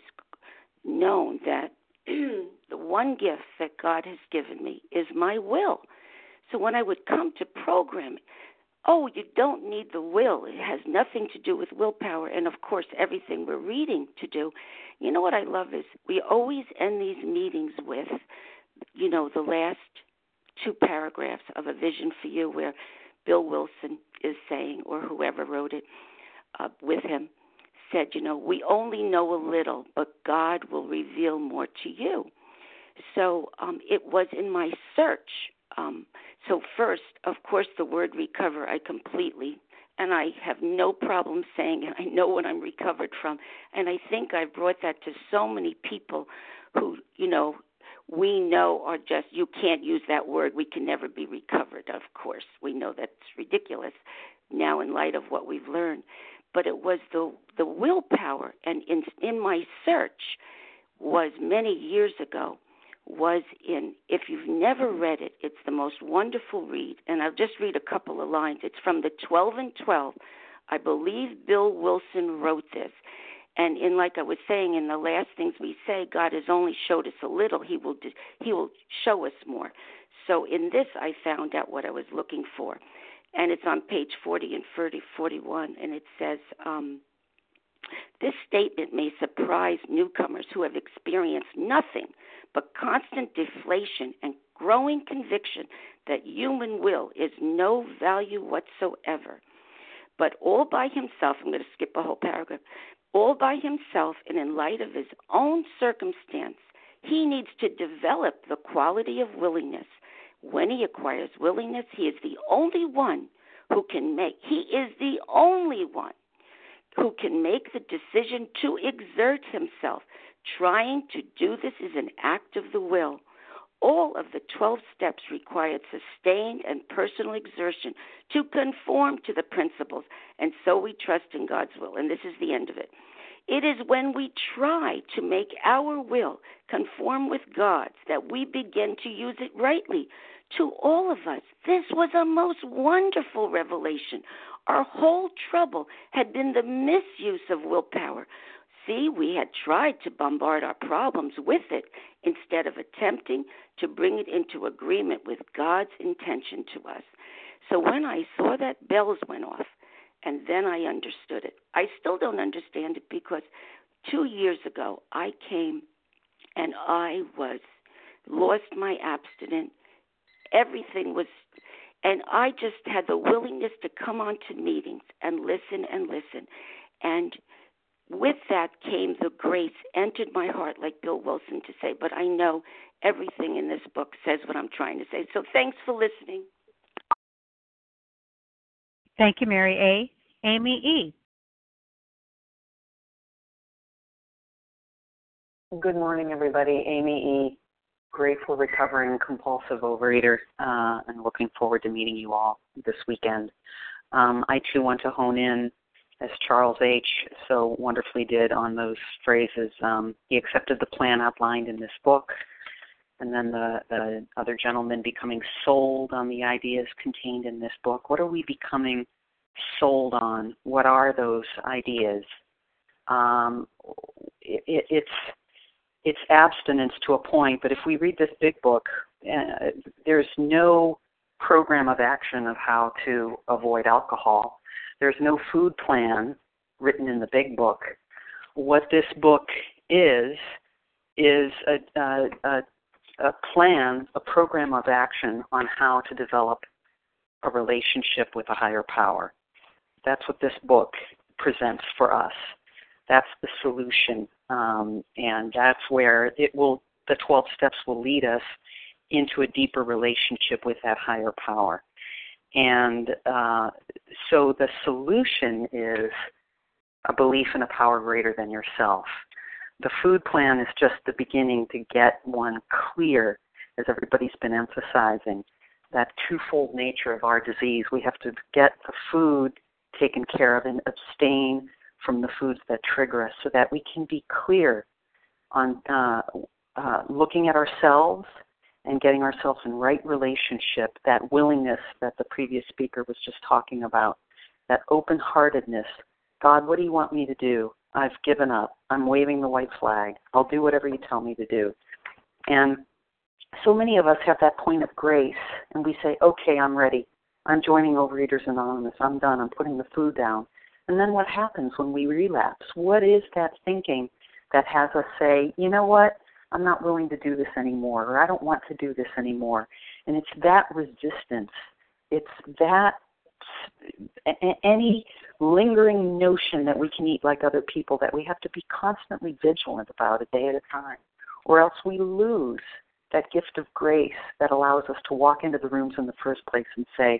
known that the one gift that God has given me is my will. So when I would come to programming, oh, you don't need the will. It has nothing to do with willpower. And, of course, everything we're reading to do. You know what I love is we always end these meetings with, you know, the last two paragraphs of A Vision for You, where Bill Wilson is saying, or whoever wrote it uh, with him, said, you know, we only know a little, but God will reveal more to you. So um, it was in my search. Um, so first, of course, the word recover, I completely, and I have no problem saying it. I know what I'm recovered from. And I think I've brought that to so many people who, you know, we know are just, you can't use that word. We can never be recovered, of course. We know that's ridiculous now in light of what we've learned. But it was the the willpower, and in, in my search was many years ago, was in, if you've never read it, it's the most wonderful read, and I'll just read a couple of lines. It's from the twelve and twelve. I believe Bill Wilson wrote this. And in, like I was saying, in the last things we say, God has only showed us a little. He will He will show us more. So in this, I found out what I was looking for. And it's on page forty and forty-one, and it says, um, this statement may surprise newcomers who have experienced nothing but constant deflation and growing conviction that human will is no value whatsoever. But all by himself, I'm going to skip a whole paragraph, all by himself and in light of his own circumstance, he needs to develop the quality of willingness, When he acquires willingness, he is the only one who can make, he is the only one who can make the decision to exert himself. Trying to do this is an act of the will. All of the twelve steps required sustained and personal exertion to conform to the principles, and so we trust in God's will. And this is the end of it. It is when we try to make our will conform with God's that we begin to use it rightly. To all of us, this was a most wonderful revelation. Our whole trouble had been the misuse of willpower. See, we had tried to bombard our problems with it instead of attempting to bring it into agreement with God's intention to us. So when I saw that, bells went off, and then I understood it. I still don't understand it because two years ago I came and I was lost my abstinence. Everything was, and I just had the willingness to come on to meetings and listen and listen. And with that came the grace, entered my heart, like Bill Wilson to say, but I know everything in this book says what I'm trying to say. So thanks for listening. Thank you, Mary A. Amy E. Good morning, everybody. Amy E., grateful, recovering, compulsive overeater, uh, and looking forward to meeting you all this weekend. Um, I, too, want to hone in, as Charles H. so wonderfully did, on those phrases. Um, he accepted the plan outlined in this book, and then the, the other gentleman becoming sold on the ideas contained in this book. What are we becoming sold on? What are those ideas? Um, it, it, it's it's abstinence to a point, but if we read this big book, uh, there's no program of action of how to avoid alcohol. There's no food plan written in the big book. What this book is, is a, a, a, a plan, a program of action on how to develop a relationship with a higher power. That's what this book presents for us. That's the solution, um, and that's where it will. The twelve steps will lead us into a deeper relationship with that higher power. And uh, so the solution is a belief in a power greater than yourself. The food plan is just the beginning to get one clear, as everybody's been emphasizing, that twofold nature of our disease. We have to get the food taken care of and abstain from the foods that trigger us so that we can be clear on uh, uh, looking at ourselves and getting ourselves in right relationship, that willingness that the previous speaker was just talking about, that open-heartedness. God, what do you want me to do? I've given up. I'm waving the white flag. I'll do whatever you tell me to do. And so many of us have that point of grace, and we say, okay, I'm ready. I'm joining Overeaters Anonymous. I'm done. I'm putting the food down. And then what happens when we relapse? What is that thinking that has us say, you know what? I'm not willing to do this anymore, or I don't want to do this anymore. And it's that resistance. It's that any lingering notion that we can eat like other people, that we have to be constantly vigilant about a day at a time, or else we lose that gift of grace that allows us to walk into the rooms in the first place and say,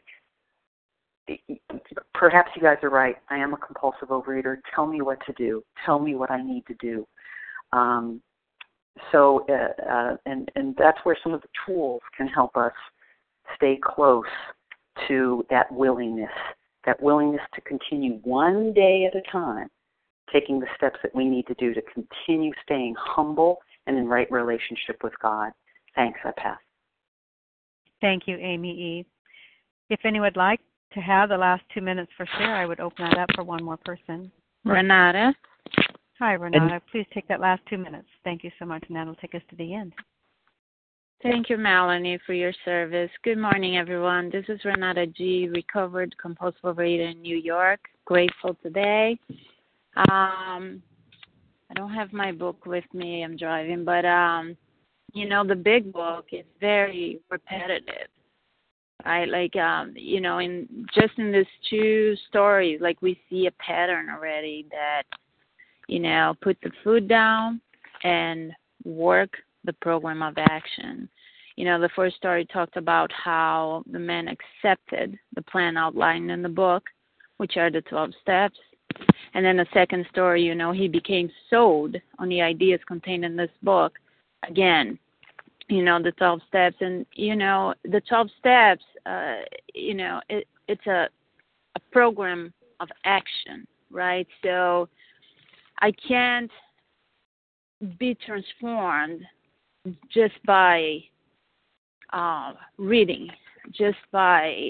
perhaps you guys are right. I am a compulsive overeater. Tell me what to do. Tell me what I need to do. Um, so, uh, uh, and, and that's where some of the tools can help us stay close to that willingness, that willingness to continue one day at a time, taking the steps that we need to do to continue staying humble and in right relationship with God. Thanks, I pass. Thank you, Amy E. If anyone would like to have the last two minutes for share, I would open that up for one more person. Renata. Hi, Renata. Please take that last two minutes. Thank you so much, and that'll take us to the end. Thank you, Melanie, for your service. Good morning, everyone. This is Renata G., recovered compulsive overeater in New York. Grateful today. Um, I don't have my book with me. I'm driving, but um, you know, the big book is very repetitive. I like, um, you know, in just in these two stories, like we see a pattern already that, you know, put the food down and work the program of action. You know, the first story talked about how the man accepted the plan outlined in the book, which are the twelve steps. And then the second story, you know, he became sold on the ideas contained in this book. Again, you know, the twelve steps. And, you know, the twelve steps, uh, you know, it, it's a, a program of action, right? So I can't be transformed just by uh, reading, just by,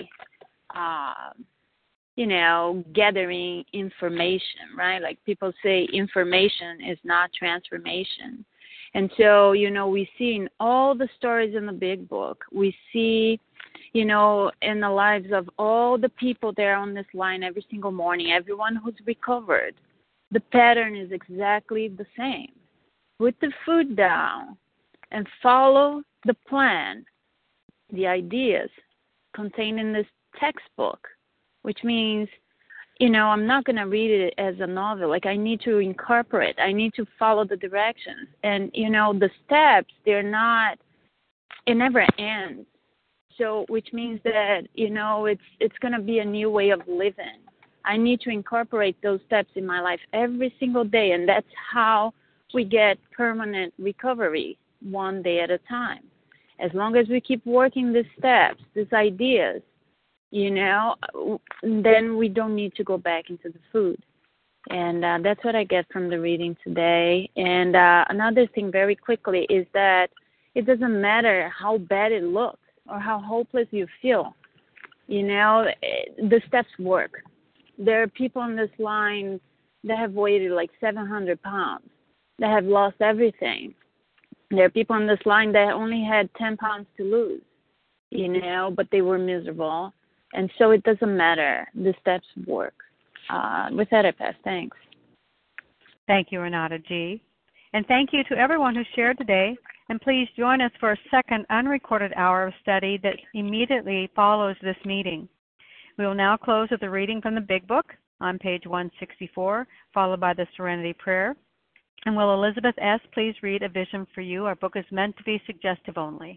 uh, you know, gathering information, right? Like people say information is not transformation. And so, you know, we see in all the stories in the big book, we see, you know, in the lives of all the people there on this line every single morning, everyone who's recovered, the pattern is exactly the same. Put the food down and follow the plan, the ideas contained in this textbook, which means, you know, I'm not going to read it as a novel. Like, I need to incorporate. I need to follow the directions. And, you know, the steps, they're not, it never ends. So, which means that, you know, it's it's going to be a new way of living. I need to incorporate those steps in my life every single day. And that's how we get permanent recovery, one day at a time. As long as we keep working these steps, these ideas, you know, then we don't need to go back into the food. And uh, that's what I get from the reading today. And uh, another thing very quickly is that it doesn't matter how bad it looks or how hopeless you feel. You know, the steps work. There are people on this line that have weighted like seven hundred pounds, that have lost everything. There are people on this line that only had ten pounds to lose, you know, but they were miserable. And so it doesn't matter. The steps work. Uh, with that, I pass. Thanks. Thank you, Renata G. And thank you to everyone who shared today. And please join us for a second unrecorded hour of study that immediately follows this meeting. We will now close with a reading from the Big Book on page one sixty-four, followed by the Serenity Prayer. And will Elizabeth S. please read A Vision for You? Our book is meant to be suggestive only.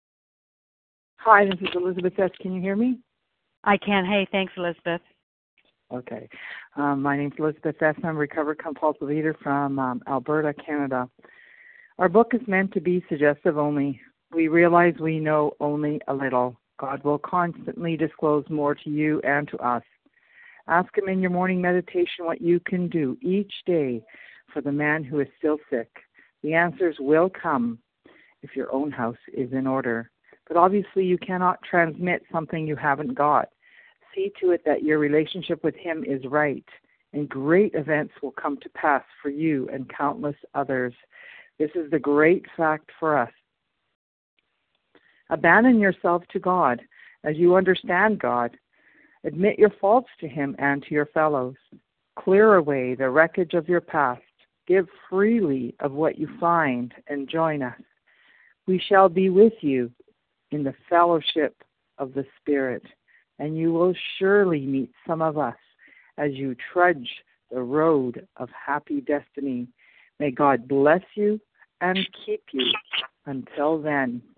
Hi, this is Elizabeth S. Can you hear me? I can. Hey, thanks, Elizabeth. Okay. Um, my name's Elizabeth S. I'm a recovered compulsive eater from um, Alberta, Canada. Our book is meant to be suggestive only. We realize we know only a little. God will constantly disclose more to you and to us. Ask Him in your morning meditation what you can do each day for the man who is still sick. The answers will come if your own house is in order. But obviously you cannot transmit something you haven't got. See to it that your relationship with Him is right, and great events will come to pass for you and countless others. This is the great fact for us. Abandon yourself to God as you understand God. Admit your faults to Him and to your fellows. Clear away the wreckage of your past. Give freely of what you find and join us. We shall be with you in the fellowship of the Spirit, and you will surely meet some of us as you trudge the road of happy destiny. May God bless you and keep you. Until then,